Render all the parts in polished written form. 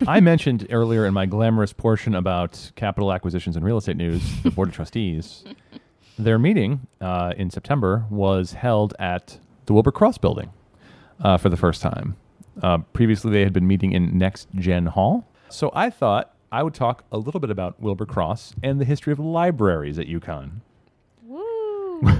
I mentioned earlier in my glamorous portion about capital acquisitions and real estate news, the Board of Trustees, their meeting in September was held at the Wilbur Cross building for the first time. Previously, they had been meeting in Next Gen Hall. So I thought I would talk a little bit about Wilbur Cross and the history of libraries at UConn. Woo!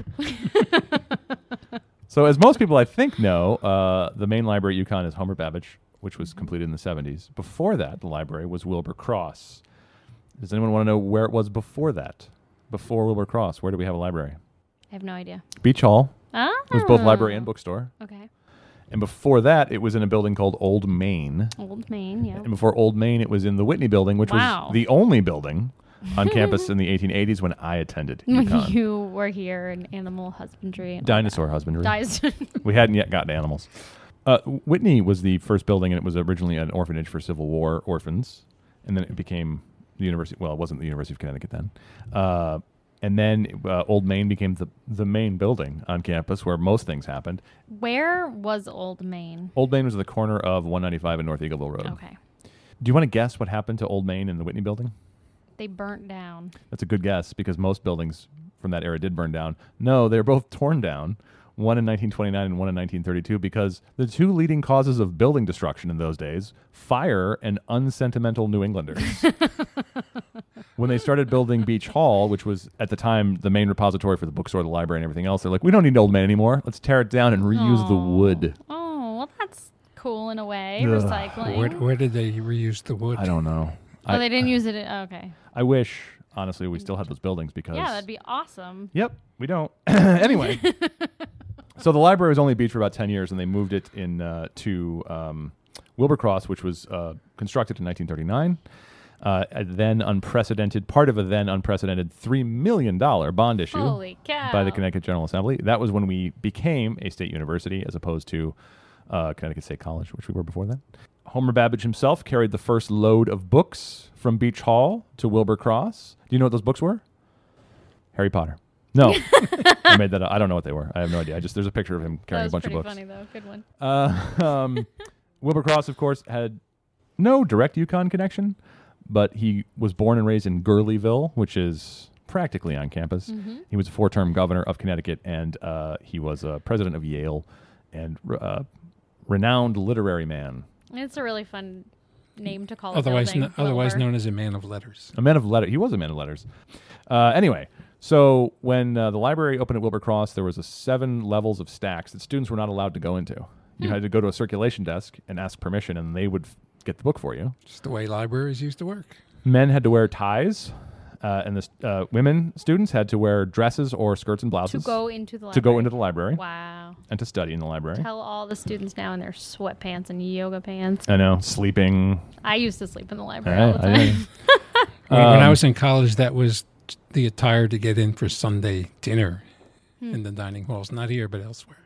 So as most people I think know, the main library at UConn is Homer Babbage, which was completed in the 70s. Before that, the library was Wilbur Cross. Does anyone want to know where it was before that? Before Wilbur Cross, where did we have a library? I have no idea. Beach Hall. Oh. It was both library and bookstore. Okay. And before that, it was in a building called Old Main. Old Main, yeah. And before Old Main, it was in the Whitney building, which was the only building on campus in the 1880s when I attended UConn. You were here in animal husbandry. And Dinosaur husbandry. Dinosaur. We hadn't yet gotten to animals. Whitney was the first building, and it was originally an orphanage for Civil War orphans. And then it became the University. Well, it wasn't the University of Connecticut then. And then Old Main became the main building on campus where most things happened. Where was Old Main? Old Main was at the corner of 195 and North Eagleville Road. Okay. Do you want to guess what happened to Old Main in the Whitney building? They burnt down. That's a good guess because most buildings from that era did burn down. No, they were both torn down, one in 1929 and one in 1932, because the two leading causes of building destruction in those days, fire and unsentimental New Englanders. When they started building Beach Hall, which was at the time the main repository for the bookstore, the library, and everything else, they're like, we don't need Old Main anymore. Let's tear it down and reuse the wood. Oh, well, that's cool in a way. Ugh. Recycling. Where did they reuse the wood? I don't know. Oh, they didn't use it. Okay. I wish, honestly, we still had those buildings because... Yeah, that'd be awesome. Yep, we don't. Anyway, so the library was only Beach for about 10 years, and they moved it in to Wilbur Cross, which was constructed in 1939. Part of a then unprecedented $3 million bond issue Holy cow. by the Connecticut General Assembly. That was when we became a state university as opposed to Connecticut State College, which we were before that. Homer Babbage himself carried the first load of books from Beach Hall to Wilbur Cross. Do you know what those books were? Harry Potter. No. I made that up. I don't know what they were. I have no idea. There's a picture of him carrying a bunch of books. That was pretty funny, though. Good one. Wilbur Cross, of course, had no direct UConn connection, but he was born and raised in Gurleyville, which is practically on campus. Mm-hmm. He was a 4-term governor of Connecticut, and he was president of Yale and renowned literary man. It's a really fun name to call otherwise a building. Otherwise known as a man of letters. A man of letters. He was a man of letters. Anyway, so when the library opened at Wilbur Cross, there was 7 levels of stacks that students were not allowed to go into. You had to go to a circulation desk and ask permission, and they would get the book for you. Just the way libraries used to work. Men had to wear ties, and the women students had to wear dresses or skirts and blouses. To go into the library. To go into the library. Wow. And to study in the library. Tell all the students now in their sweatpants and yoga pants. I know, sleeping. I used to sleep in the library all the time. When I was in college, that was the attire to get in for Sunday dinner in the dining halls. Not here, but elsewhere.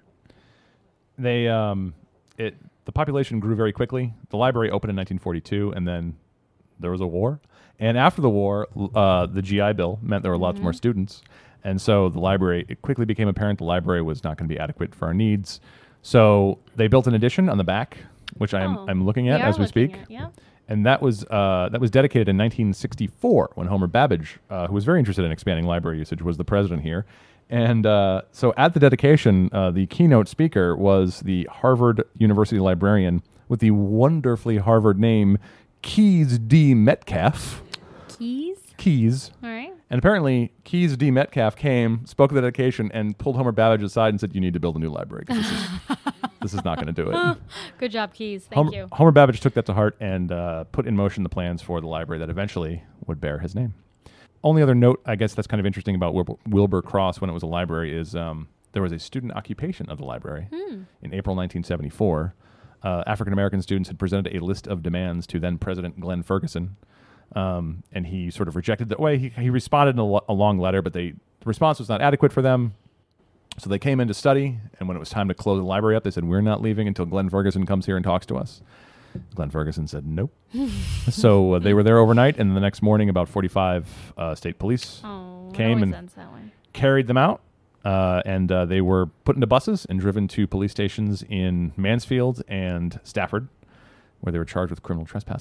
The population grew very quickly. The library opened in 1942, and then there was a war. And after the war, the GI Bill meant there were lots more students. And so it quickly became apparent the library was not going to be adequate for our needs. So they built an addition on the back, which I'm looking at as we speak. And that was dedicated in 1964 when Homer Babbage, who was very interested in expanding library usage, was the president here. And so at the dedication, the keynote speaker was the Harvard University librarian with the wonderfully Harvard name Keyes D. Metcalf. Keyes. All right. And apparently, Keyes D. Metcalf came, spoke at the dedication, and pulled Homer Babbage aside and said, you need to build a new library because this is not going to do it. Good job, Keyes. Thank you. Homer Babbage took that to heart and put in motion the plans for the library that eventually would bear his name. Only other note, I guess that's kind of interesting about Wilbur Cross when it was a library is there was a student occupation of the library in April 1974. African-American students had presented a list of demands to then President Glenn Ferguson, and he sort of rejected that way. He responded in a long letter, but the response was not adequate for them. So they came in to study, and when it was time to close the library up, they said, we're not leaving until Glenn Ferguson comes here and talks to us. Glenn Ferguson said nope. So they were there overnight, and the next morning about 45 state police came and carried them out, and they were put into buses and driven to police stations in Mansfield and Stafford, where they were charged with criminal trespassing.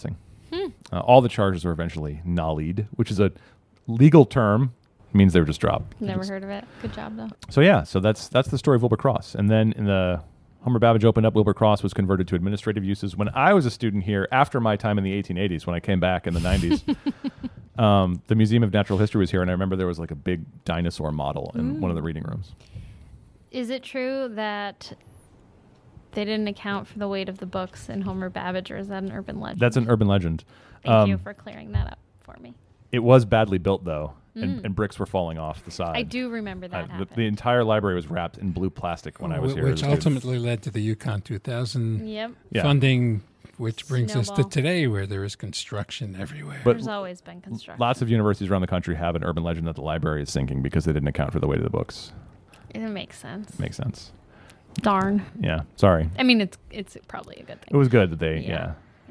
All the charges were eventually nollied, which is a legal term. It means they were just dropped. Never heard of it. Good job, though. So yeah, so that's the story of Wilbur Cross. And then in the Homer Babbage opened up, Wilbur Cross was converted to administrative uses. When I was a student here, after my time in the 1880s, when I came back in the 90s, the Museum of Natural History was here, and I remember there was like a big dinosaur model in one of the reading rooms. Is it true that they didn't account for the weight of the books in Homer Babbage, or is that an urban legend? That's an urban legend. Thank you for clearing that up for me. It was badly built, though, and bricks were falling off the side. I do remember that happened. The entire library was wrapped in blue plastic when I was here. Which ultimately led to the Yukon 2000 Yep. funding, which brings us to Snowball. today, where there is construction everywhere. But There's always been construction. lots of universities around the country have an urban legend that the library is sinking because they didn't account for the weight of the books. It makes sense. Makes sense. Darn. Yeah. Sorry. I mean, it's probably a good thing. It was good that they, yeah.